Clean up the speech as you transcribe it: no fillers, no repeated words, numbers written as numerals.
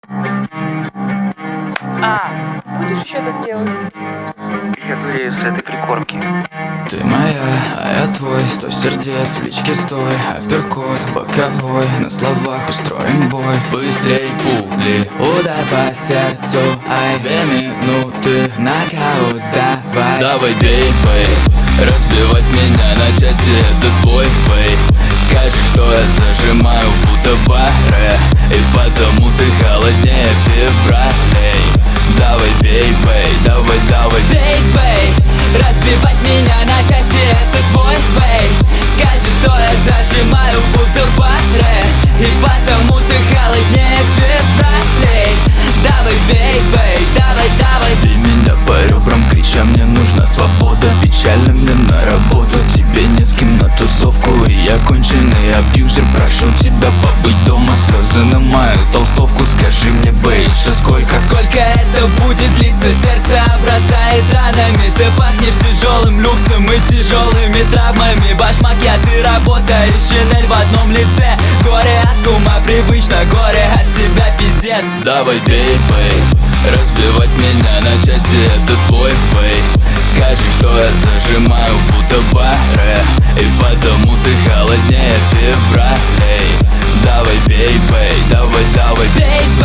Будешь еще это делать? Я дурею с этой прикормки. Ты моя, а я твой, 100 сердец, в личке стой, апперкот боковой, на словах устроим бой. Быстрей пули, удар по сердцу, ай, 2 минуты, нокаут, давай. Давай бей, бей, разбивать меня на части, это твой бей. Скажешь, что я зажимаю, будто баре, и потому ты холоднее февралей. Давай бей, бей, давай, давай бей, бей, разбивать меня на части, это твой бей. Скажи, что я зажимаю, будто баре, и потому ты холоднее февралей. Давай бей, бей, давай, давай. Бей меня по ребрам, крича, мне нужна свобода. Печально мне на работу, тебе не с кем на тусовку. И я конченый абьюзер, прошу тебя побыть дома. Слезы на мою толстовку, скажи мне, бей, еще сколько? Сколько это будет длиться, сердце обрастает ранами. Ты пахнешь тяжелым люксом и тяжелыми травмами. Башмак, ты работаешь, Шинель в одном лице. Горе от кума, привычно, горе от тебя, пиздец. Давай бей, бей, разбивать меня на части, это твой бей. Скажи, что я зажимаю, будто баре, и потому ты холоднее февралей. Давай бей, бей, давай, давай бей,